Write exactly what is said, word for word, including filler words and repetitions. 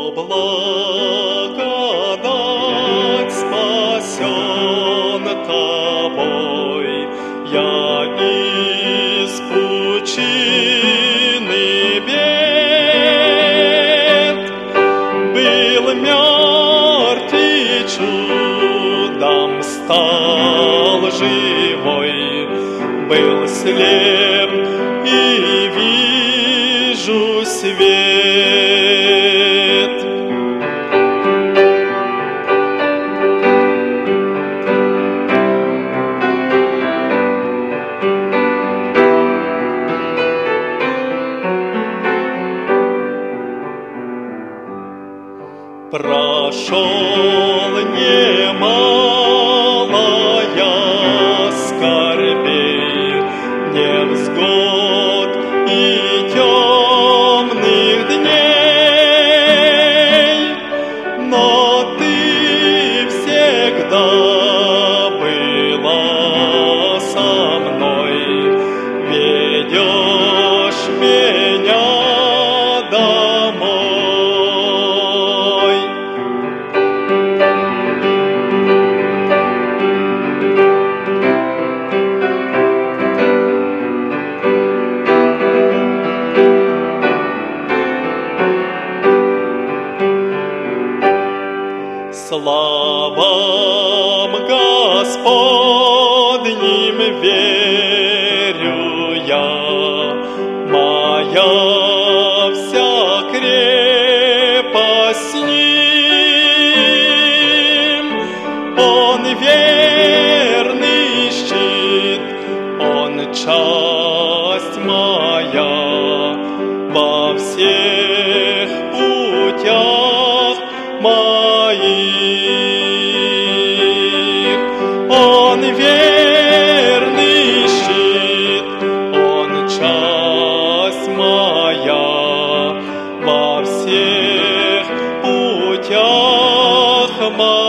благодать спасен тобой, я из пучины бед был мертв и чудом стал живой, был слеп и вижу свет. Прошел немало я скорбей, невзгод и темных дней, но ты всегда была со мной, ведешь меня домой. Славам Господним верю я, моя вся крепость с Ним. Он верный щит, Он часть моя во всех путях моих. Он верный щит, Он часть моя во всех путях моих.